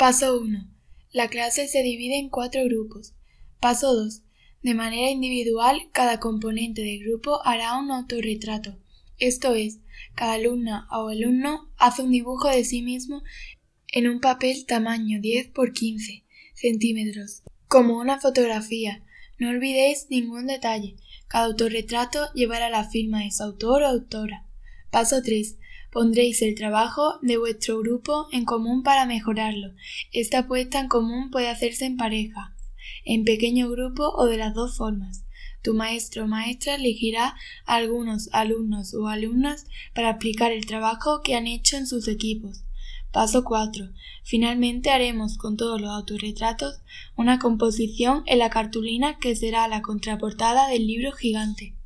Paso 1. La clase se divide en 4 grupos. Paso 2. De manera individual, cada componente del grupo hará un autorretrato. Esto es, cada alumna o alumno hace un dibujo de sí mismo en un papel tamaño 10 por 15 centímetros, como una fotografía. No olvidéis ningún detalle. Cada autorretrato llevará la firma de su autor o autora. Paso 3. Pondréis el trabajo de vuestro grupo en común para mejorarlo. Esta puesta en común puede hacerse en pareja, en pequeño grupo o de las dos formas. Tu maestro o maestra elegirá a algunos alumnos o alumnas para explicar el trabajo que han hecho en sus equipos. Paso 4. Finalmente haremos con todos los autorretratos una composición en la cartulina que será la contraportada del libro gigante.